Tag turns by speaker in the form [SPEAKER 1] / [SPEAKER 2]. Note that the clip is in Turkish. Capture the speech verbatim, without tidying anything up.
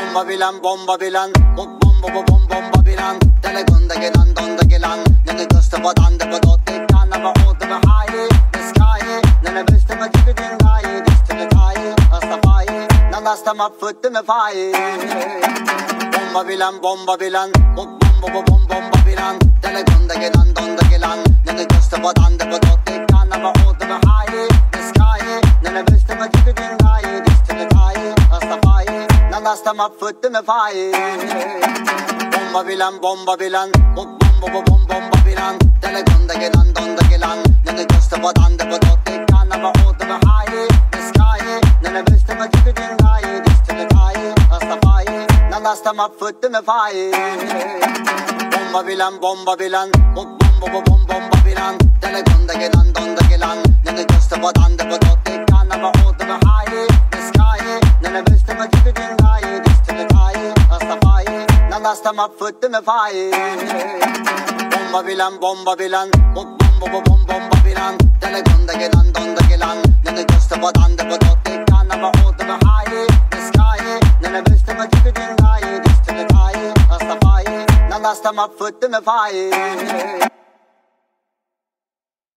[SPEAKER 1] Bomba bilen bomba bilen Bom bomba bom bomba bilen Denne gunda gelan donda gelan Nenne göste badan de badot Tekkan ama oldu ve hayi Eskayi Nenne besteme gibi dingayi Distine tayi Astafai Nandastama fıttı me fayi Bomba bilen bomba bilen Bom bomba bom bomba bilen Denne gunda gelan donda gelan Nenne göste badan de badot Tekkan ama oldu ve hayi Eskayi Nenne besteme gibi dingayi Distine tayi Astafai Nandastama fıttı me fayi Bomba bilen bomba bilen Bom bomba bom bomba bilen Denne gunda gelan donda gelan Nenne göste badan de badot Tekkan ama oldu ve hayi Eskayi Nenne besteme gibi dingayi Distine tayi Astafai Nandastama fıttı me fayi Bomba bilen bomba bilen Bom bomba bom bomba bilen Denne gunda gelan donda gelan Nenne göste badan de badot Tekkan ama oldu ve hayi Eskayi Nenne besteme gibi dingayi Distine tayi Astafai Nandastama fıttı me fayi Bomba bilen bomba bilen Bom bomba bom bomba bilen Denne gunda gelan donda gelan Nenne göste badan de badot Tekkan ama oldu ve hayi Eskayi Nenne besteme gibi dingayi Distine tayi Astafai Nandastama fıttı me fayi